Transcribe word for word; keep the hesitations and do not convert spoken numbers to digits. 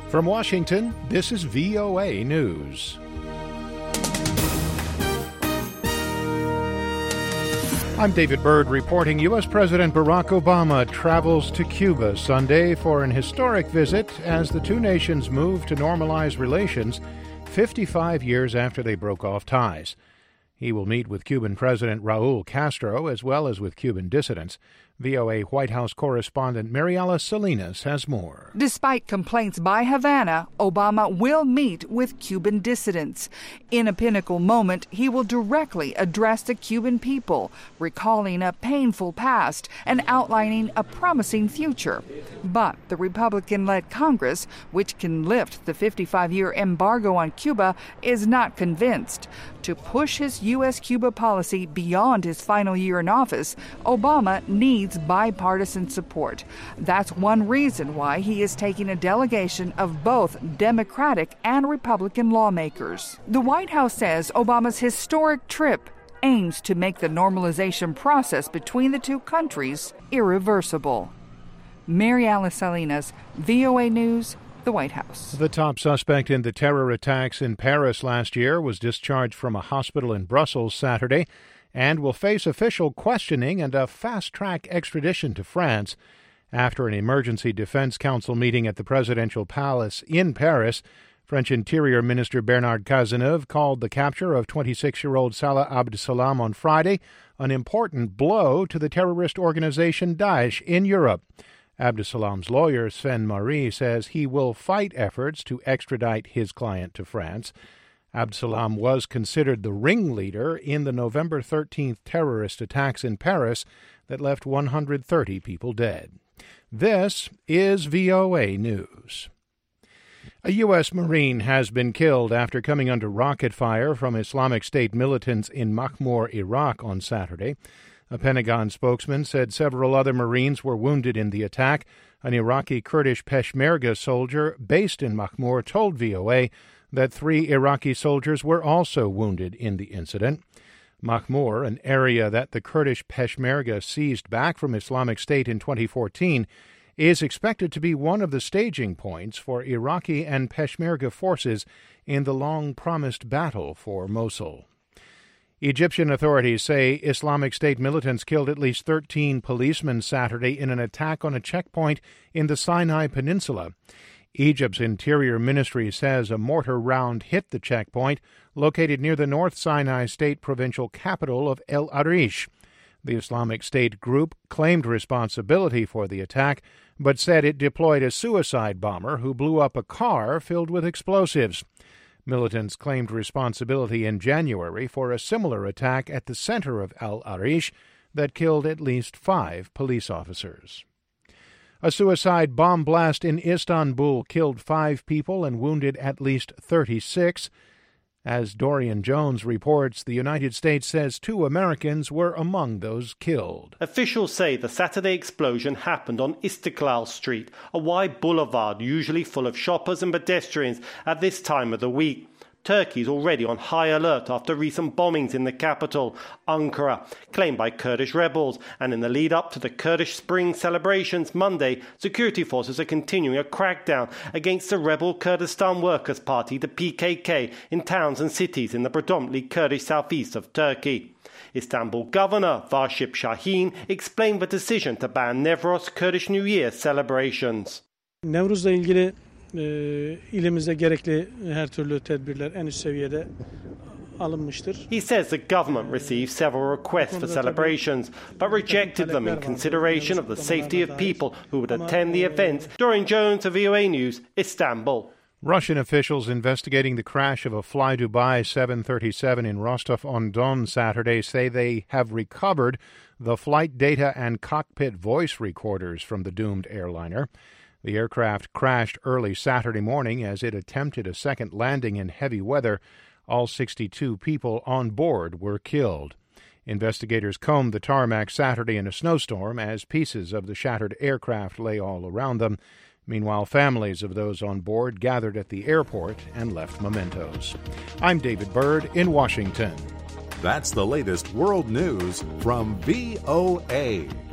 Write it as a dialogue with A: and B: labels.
A: From Washington, this is V O A News. I'm David Byrd reporting U S President Barack Obama travels to Cuba Sunday for an historic visit as the two nations move to normalize relations fifty-five years after they broke off ties. He will meet with Cuban President Raul Castro as well as with Cuban dissidents. V O A White House correspondent Mariela Salinas has more.
B: Despite complaints by Havana, Obama will meet with Cuban dissidents. In a pinnacle moment, he will directly address the Cuban people, recalling a painful past and outlining a promising future. But the Republican-led Congress, which can lift the fifty-five-year embargo on Cuba, is not convinced. To push his U S-Cuba policy beyond his final year in office, Obama needs bipartisan support. That's one reason why he is taking a delegation of both Democratic and Republican lawmakers. The White House says Obama's historic trip aims to make the normalization process between the two countries irreversible. Mariela Salinas, V O A News, the White House.
A: The top suspect in the terror attacks in Paris last year was discharged from a hospital in Brussels Saturday and will face official questioning and a fast-track extradition to France. After an emergency defense council meeting at the presidential palace in Paris, French Interior Minister Bernard Cazeneuve called the capture of twenty-six-year-old Salah Abdeslam on Friday an important blow to the terrorist organization Daesh in Europe. Abdesalam's lawyer, Sven Marie, says he will fight efforts to extradite his client to France. Abdesalam was considered the ringleader in the November thirteenth terrorist attacks in Paris that left one hundred thirty people dead. This is V O A News. A U S Marine has been killed after coming under rocket fire from Islamic State militants in Makhmur, Iraq on Saturday. A Pentagon spokesman said several other Marines were wounded in the attack. An Iraqi Kurdish Peshmerga soldier based in Makhmur told V O A that three Iraqi soldiers were also wounded in the incident. Makhmur, an area that the Kurdish Peshmerga seized back from Islamic State in twenty fourteen, is expected to be one of the staging points for Iraqi and Peshmerga forces in the long-promised battle for Mosul. Egyptian authorities say Islamic State militants killed at least thirteen policemen Saturday in an attack on a checkpoint in the Sinai Peninsula. Egypt's Interior Ministry says a mortar round hit the checkpoint located near the North Sinai State provincial capital of El Arish. The Islamic State group claimed responsibility for the attack, but said it deployed a suicide bomber who blew up a car filled with explosives. Militants claimed responsibility in January for a similar attack at the center of Al Arish that killed at least five police officers. A suicide bomb blast in Istanbul killed five people and wounded at least thirty-six. As Dorian Jones reports, the United States says two Americans were among those killed.
C: Officials say the Saturday explosion happened on Istiklal Street, a wide boulevard usually full of shoppers and pedestrians at this time of the week. Turkey is already on high alert after recent bombings in the capital, Ankara, claimed by Kurdish rebels. And in the lead-up to the Kurdish Spring celebrations Monday, security forces are continuing a crackdown against the rebel Kurdistan Workers' Party, the P K K, in towns and cities in the predominantly Kurdish southeast of Turkey. Istanbul Governor Varship Şahin explained the decision to ban Nevros Kurdish New Year celebrations.
D: Nevruz'la ilgili e, ilimizde gerekli her türlü tedbirler en üst seviyede alınmıştır.
C: He says the government received several requests for celebrations, but rejected them in consideration of the safety of people who would attend the events. Dorian Jones of V O A News, Istanbul.
A: Russian officials investigating the crash of a Fly Dubai seven thirty-seven in Rostov-on-Don Saturday say they have recovered the flight data and cockpit voice recorders from the doomed airliner. The aircraft crashed early Saturday morning as it attempted a second landing in heavy weather. All sixty-two people on board were killed. Investigators combed the tarmac Saturday in a snowstorm as pieces of the shattered aircraft lay all around them. Meanwhile, families of those on board gathered at the airport and left mementos. I'm David Byrd in Washington.
E: That's the latest world news from V O A.